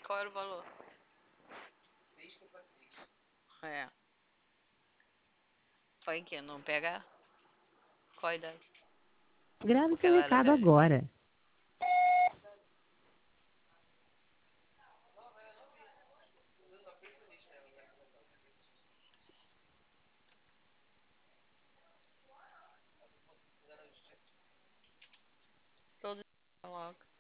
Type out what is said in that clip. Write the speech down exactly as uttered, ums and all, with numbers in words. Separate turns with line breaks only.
Qual era o valor? É. Foi que não pega? Qual a idade?
Grave
Porque
seu
ela era
recado
velha.
agora.
Todos logo.